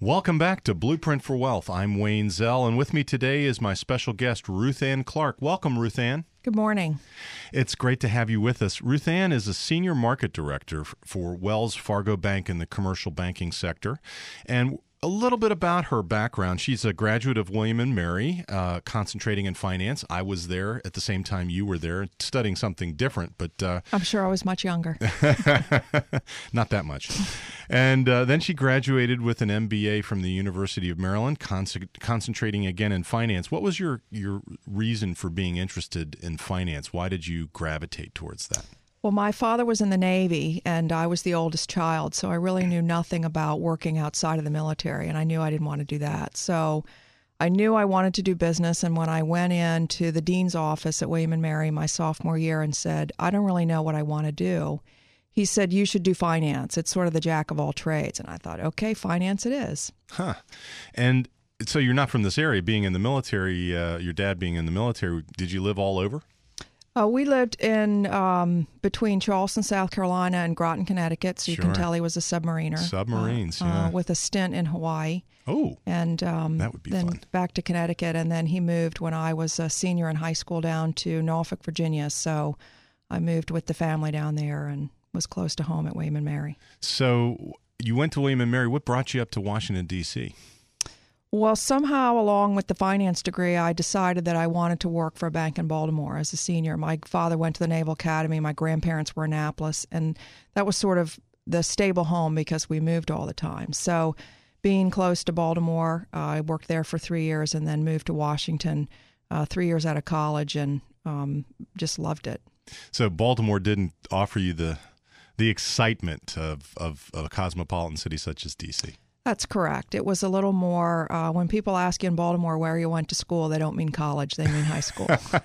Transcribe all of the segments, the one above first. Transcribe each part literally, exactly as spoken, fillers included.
Welcome back to Blueprint for Wealth. I'm Wayne Zell, and with me today is my special guest, Ruth Ann Clark. Welcome, Ruth Ann. Good morning. It's great to have you with us. Ruth Ann is a senior market director for Wells Fargo Bank in the commercial banking sector. And a little bit about her background. She's a graduate of William and Mary, uh, concentrating in finance. I was there at the same time you were there, studying something different, but uh, I'm sure I was much younger. Not that much. And uh, then she graduated with an M B A from the University of Maryland, con- concentrating again in finance. What was your your reason for being interested in finance? Why did you gravitate towards that? Well, my father was in the Navy, and I was the oldest child, so I really knew nothing about working outside of the military, and I knew I didn't want to do that. So I knew I wanted to do business, and when I went into the dean's office at William and Mary my sophomore year and said, I don't really know what I want to do, he said, you should do finance. It's sort of the jack of all trades. And I thought, okay, finance it is. Huh. And so you're not from this area. Being in the military, uh, your dad being in the military, did you live all over? Uh, we lived in um, between Charleston, South Carolina, and Groton, Connecticut. So you Sure. can tell he was a submariner. Submarines, uh, yeah. Uh, with a stint in Hawaii. Oh, and um, that would be then fun. back to Connecticut, and then he moved when I was a senior in high school down to Norfolk, Virginia. So I moved with the family down there and was close to home at William and Mary. So you went to William and Mary. What brought you up to Washington, D C? Well, somehow along with the finance degree, I decided that I wanted to work for a bank in Baltimore as a senior. My father went to the Naval Academy. My grandparents were in Annapolis, and that was sort of the stable home because we moved all the time. So being close to Baltimore, uh, I worked there for three years and then moved to Washington uh, three years out of college and um, just loved it. So Baltimore didn't offer you the the excitement of, of, of a cosmopolitan city such as D C? That's correct. It was a little more, uh, when people ask you in Baltimore where you went to school, they don't mean college, they mean high school.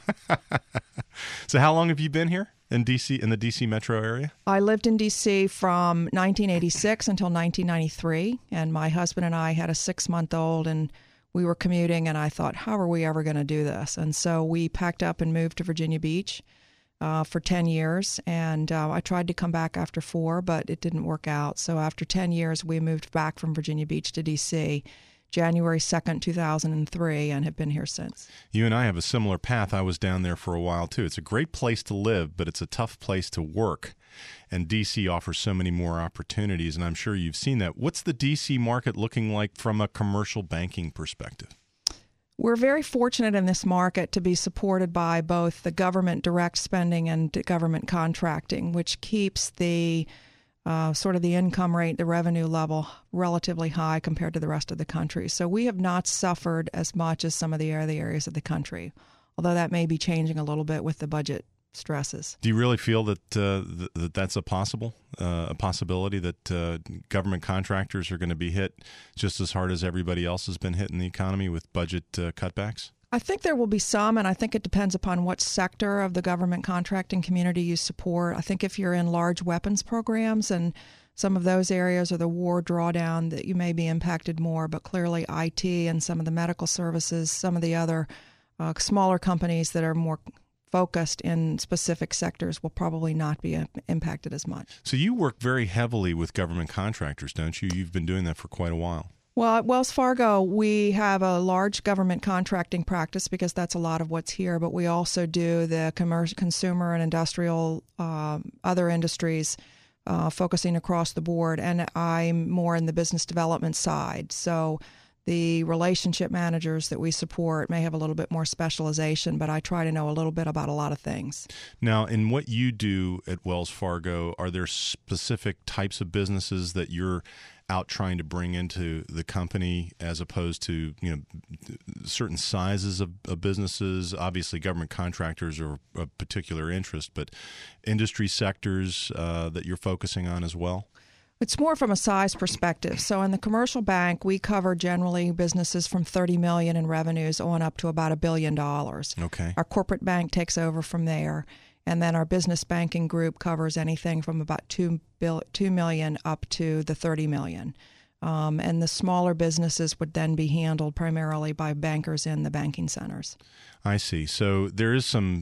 So how long have you been here in D C, in the D C metro area? I lived in D C from nineteen eighty-six until nineteen ninety-three, and my husband and I had a six-month-old, and we were commuting, and I thought, how are we ever going to do this? And so we packed up and moved to Virginia Beach uh, for ten years, and uh, I tried to come back after four, but it didn't work out. So after ten years, we moved back from Virginia Beach to D C January second, two thousand three, and have been here since. You and I have a similar path. I was down there for a while, too. It's a great place to live, but it's a tough place to work. And D C offers so many more opportunities, and I'm sure you've seen that. What's the D C market looking like from a commercial banking perspective? We're very fortunate in this market to be supported by both the government direct spending and government contracting, which keeps the uh, sort of the income rate, the revenue level relatively high compared to the rest of the country. So we have not suffered as much as some of the other areas of the country, although that may be changing a little bit with the budget stresses. Do you really feel that uh, th- that that's a possible uh, a possibility that uh, government contractors are going to be hit just as hard as everybody else has been hit in the economy with budget uh, cutbacks? I think there will be some, and I think it depends upon what sector of the government contracting community you support. I think if you're in large weapons programs and some of those areas or the war drawdown, that you may be impacted more, but clearly I T and some of the medical services, some of the other uh, smaller companies that are more focused in specific sectors will probably not be impacted as much. So you work very heavily with government contractors, don't you? You've been doing that for quite a while. Well, at Wells Fargo, we have a large government contracting practice because that's a lot of what's here, but we also do the commercial, consumer and industrial, um, other industries, uh, focusing across the board, and I'm more in the business development side. So the relationship managers that we support may have a little bit more specialization, but I try to know a little bit about a lot of things. Now, in what you do at Wells Fargo, are there specific types of businesses that you're out trying to bring into the company as opposed to, you know, certain sizes of, of businesses? Obviously, government contractors are of particular interest, but industry sectors uh, that you're focusing on as well? It's more from a size perspective. So in the commercial bank, we cover generally businesses from thirty million dollars in revenues on up to about a billion dollars. Okay. Our corporate bank takes over from there. And then our business banking group covers anything from about two, bill, two million dollars up to the thirty million dollars. Um, and the smaller businesses would then be handled primarily by bankers in the banking centers. I see. So there is some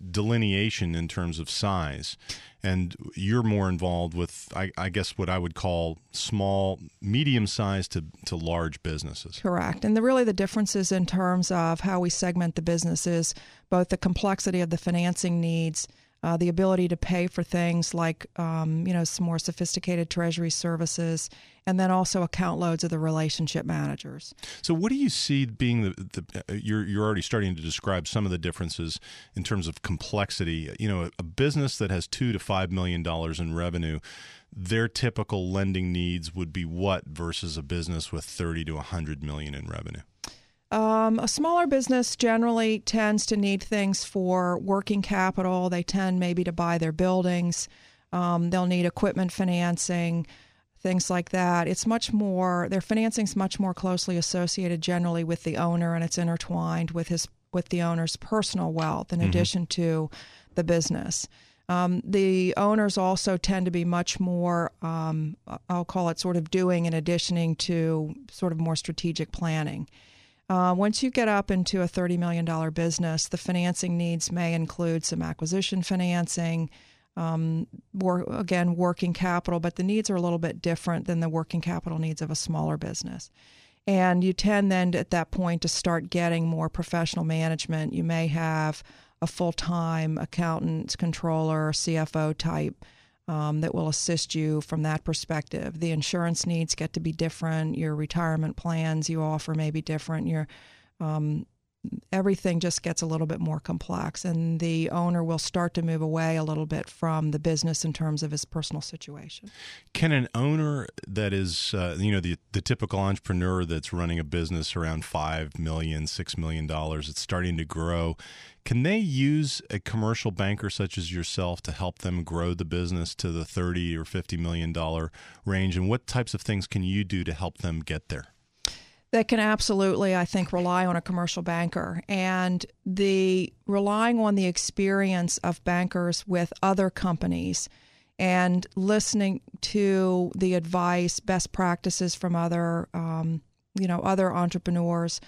delineation in terms of size. And you're more involved with, I, I guess, what I would call small, medium-sized to, to large businesses. Correct. And the, really the differences in terms of how we segment the businesses, both the complexity of the financing needs, uh, the ability to pay for things like, um, you know, some more sophisticated treasury services, and then also account loads of the relationship managers. So what do you see being the, the you're, you're already starting to describe some of the differences in terms of complexity. You know, a, a business that has two to five million dollars in revenue, their typical lending needs would be what versus a business with thirty to a hundred million in revenue? Um, a smaller business generally tends to need things for working capital. They tend maybe to buy their buildings. Um, they'll need equipment financing, things like that. It's much more, their financing's much more closely associated generally with the owner, and it's intertwined with his with the owner's personal wealth in mm-hmm. addition to the business. Um, the owners also tend to be much more, um, I'll call it sort of doing in additioning to sort of more strategic planning. Uh, once you get up into a thirty million dollars business, the financing needs may include some acquisition financing, um, wor- again, working capital, but the needs are a little bit different than the working capital needs of a smaller business. And you tend then at that point to start getting more professional management. You may have a full-time accountant, controller, C F O type um, that will assist you from that perspective. The insurance needs get to be different. Your retirement plans you offer may be different. Your um, everything just gets a little bit more complex, and the owner will start to move away a little bit from the business in terms of his personal situation. Can an owner that is, uh, you know, the the typical entrepreneur that's running a business around five million dollars, six million dollars, it's starting to grow, can they use a commercial banker such as yourself to help them grow the business to the thirty or fifty million dollars range? And what types of things can you do to help them get there? They can absolutely, I think, rely on a commercial banker. And the relying on the experience of bankers with other companies and listening to the advice, best practices from other, um, you know, other entrepreneurs.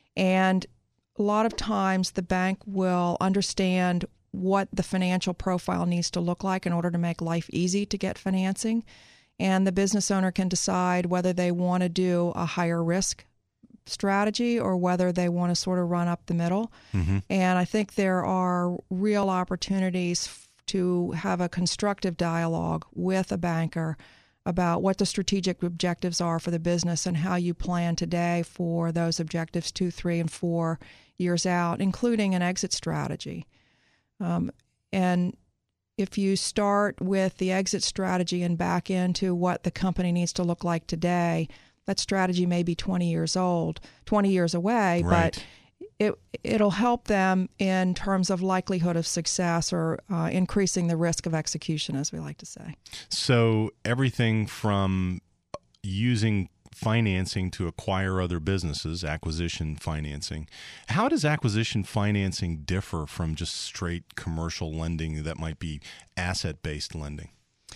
And a lot of times the bank will understand what the financial profile needs to look like in order to make life easy to get financing. And the business owner can decide whether they want to do a higher risk strategy or whether they want to sort of run up the middle. Mm-hmm. And I think there are real opportunities f- to have a constructive dialogue with a banker about what the strategic objectives are for the business and how you plan today for those objectives two, three, and four years out, including an exit strategy. Um, and if you start with the exit strategy and back into what the company needs to look like today, that strategy may be twenty years old, twenty years away, right. but it, it'll help them in terms of likelihood of success or uh, increasing the risk of execution, as we like to say. So everything from using financing to acquire other businesses, acquisition financing. How does acquisition financing differ from just straight commercial lending that might be asset-based lending?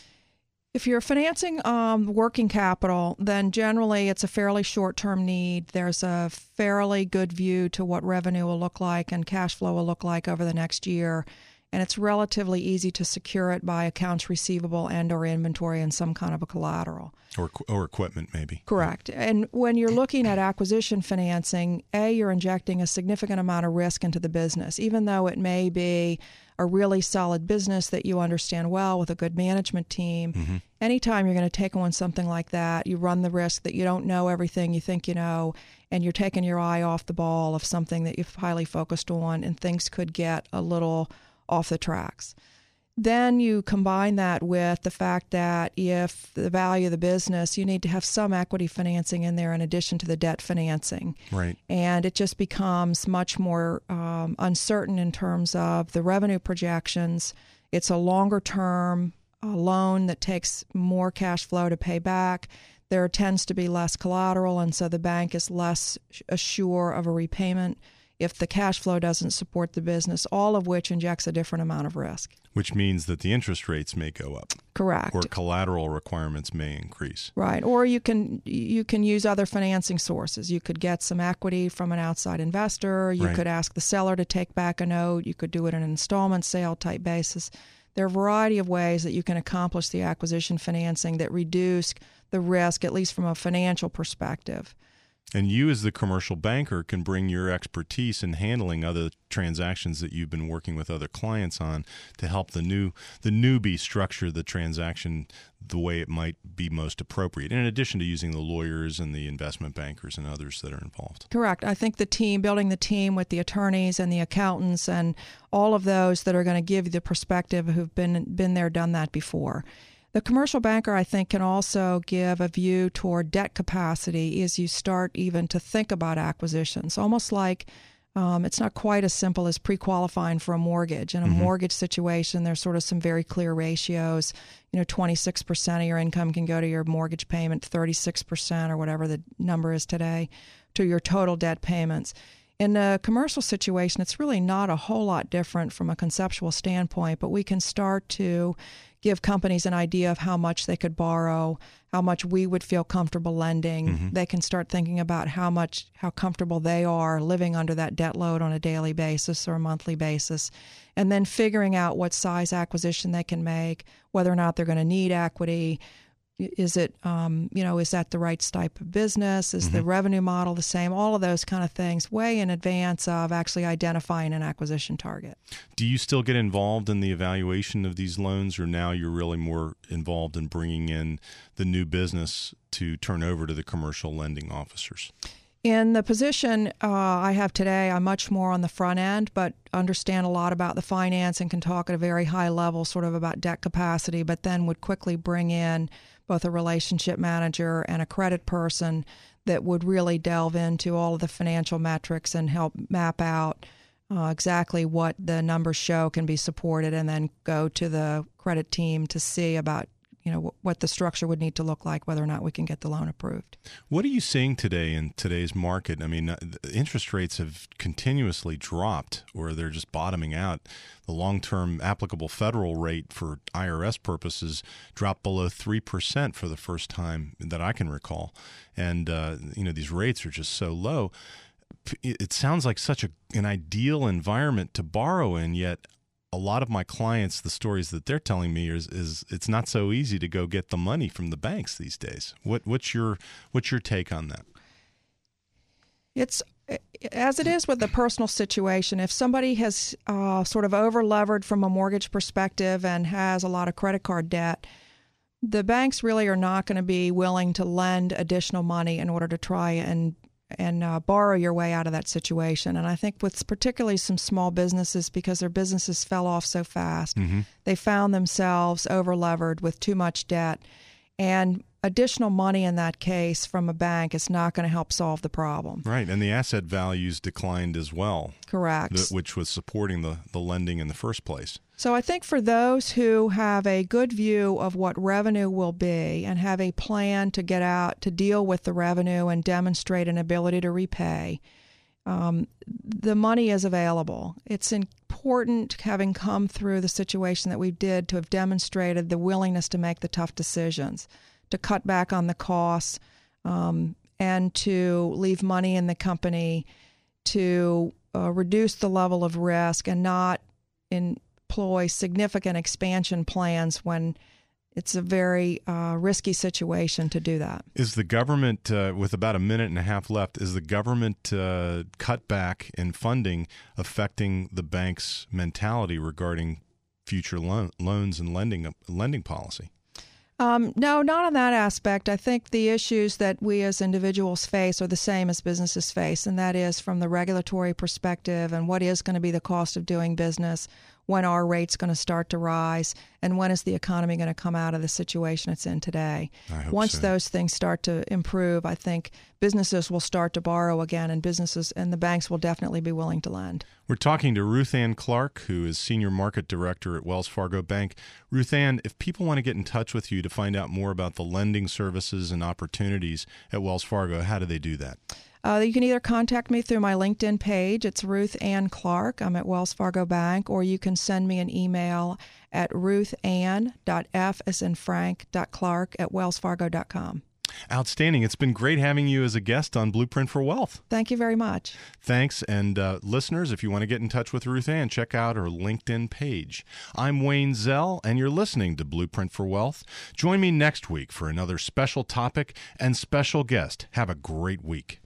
If you're financing um, working capital, then generally it's a fairly short-term need. There's a fairly good view to what revenue will look like and cash flow will look like over the next year. And it's relatively easy to secure it by accounts receivable and or inventory and some kind of a collateral. Or or equipment, maybe. Correct. And when you're looking at acquisition financing, A, you're injecting a significant amount of risk into the business, even though it may be a really solid business that you understand well with a good management team. Mm-hmm. Anytime you're going to take on something like that, you run the risk that you don't know everything you think you know, and you're taking your eye off the ball of something that you've highly focused on, and things could get a little off the tracks. Then you combine that with the fact that if the value of the business, you need to have some equity financing in there in addition to the debt financing. Right. And it just becomes much more um, uncertain in terms of the revenue projections. It's a longer term a loan that takes more cash flow to pay back. There tends to be less collateral, and so the bank is less assured of a repayment if the cash flow doesn't support the business, all of which injects a different amount of risk. Which means that the interest rates may go up. Correct. Or collateral requirements may increase. Right. Or you can you can use other financing sources. You could get some equity from an outside investor. You Right. could ask the seller to take back a note. You could do it on an installment sale type basis. There are a variety of ways that you can accomplish the acquisition financing that reduce the risk, at least from a financial perspective. And you, as the commercial banker, can bring your expertise in handling other transactions that you've been working with other clients on to help the new the newbie structure the transaction the way it might be most appropriate, in addition to using the lawyers and the investment bankers and others that are involved. Correct. I think the team, building the team with the attorneys and the accountants and all of those that are going to give you the perspective who've been been there, done that before. The commercial banker, I think, can also give a view toward debt capacity as you start even to think about acquisitions, almost like um, it's not quite as simple as pre-qualifying for a mortgage. In a mm-hmm. mortgage situation, there's sort of some very clear ratios. You know, twenty-six percent of your income can go to your mortgage payment, thirty-six percent or whatever the number is today, to your total debt payments. In a commercial situation, it's really not a whole lot different from a conceptual standpoint, but we can start to give companies an idea of how much they could borrow, how much we would feel comfortable lending. Mm-hmm. They can start thinking about how much, how comfortable they are living under that debt load on a daily basis or a monthly basis, and then figuring out what size acquisition they can make, whether or not they're going to need equity. Is it, um, you know, is that the right type of business? Is mm-hmm. the revenue model the same? All of those kind of things way in advance of actually identifying an acquisition target. Do you still get involved in the evaluation of these loans, or now you're really more involved in bringing in the new business to turn over to the commercial lending officers? In the position uh, I have today, I'm much more on the front end, but understand a lot about the finance and can talk at a very high level sort of about debt capacity, but then would quickly bring in both a relationship manager and a credit person that would really delve into all of the financial metrics and help map out uh, exactly what the numbers show can be supported, and then go to the credit team to see about you know, what the structure would need to look like, whether or not we can get the loan approved. What are you seeing today in today's market? I mean, interest rates have continuously dropped, or they're just bottoming out. The long-term applicable federal rate for I R S purposes dropped below three percent for the first time that I can recall. And, uh, you know, these rates are just so low. It sounds like such a, an ideal environment to borrow in, yet a lot of my clients, the stories that they're telling me is, is it's not so easy to go get the money from the banks these days. What, what's your what's your take on that? It's as it is with the personal situation. If somebody has uh, sort of over-levered from a mortgage perspective and has a lot of credit card debt, the banks really are not going to be willing to lend additional money in order to try and and uh, borrow your way out of that situation. And I think with particularly some small businesses, because their businesses fell off so fast, mm-hmm. they found themselves over-levered with too much debt. And additional money in that case from a bank is not going to help solve the problem. Right, and the asset values declined as well. Correct. The, which was supporting the, the lending in the first place. So I think for those who have a good view of what revenue will be and have a plan to get out to deal with the revenue and demonstrate an ability to repay, um, the money is available. It's important, having come through the situation that we did, to have demonstrated the willingness to make the tough decisions, to cut back on the costs, um, and to leave money in the company, to uh, reduce the level of risk and not in employ significant expansion plans when it's a very uh, risky situation to do that. Is the government, uh, with about a minute and a half left, is the government uh, cutback in funding affecting the bank's mentality regarding future lo- loans and lending lending policy? Um, no, not on that aspect. I think the issues that we as individuals face are the same as businesses face, and that is from the regulatory perspective and what is going to be the cost of doing business, when are rates going to start to rise, and when is the economy going to come out of the situation it's in today. I hope Once so. those things start to improve, I think businesses will start to borrow again, and businesses and the banks will definitely be willing to lend. We're talking to Ruth Ann Clark, who is Senior Market Director at Wells Fargo Bank. Ruth Ann, if people want to get in touch with you to find out more about the lending services and opportunities at Wells Fargo, how do they do that? Uh, you can either contact me through my LinkedIn page. It's Ruth Ann Clark. I'm at Wells Fargo Bank. Or you can send me an email at ruthann dot f as in Frank dot Clark at wells fargo dot com. Outstanding. It's been great having you as a guest on Blueprint for Wealth. Thank you very much. Thanks. And uh, listeners, if you want to get in touch with Ruth Ann, check out her LinkedIn page. I'm Wayne Zell, and you're listening to Blueprint for Wealth. Join me next week for another special topic and special guest. Have a great week.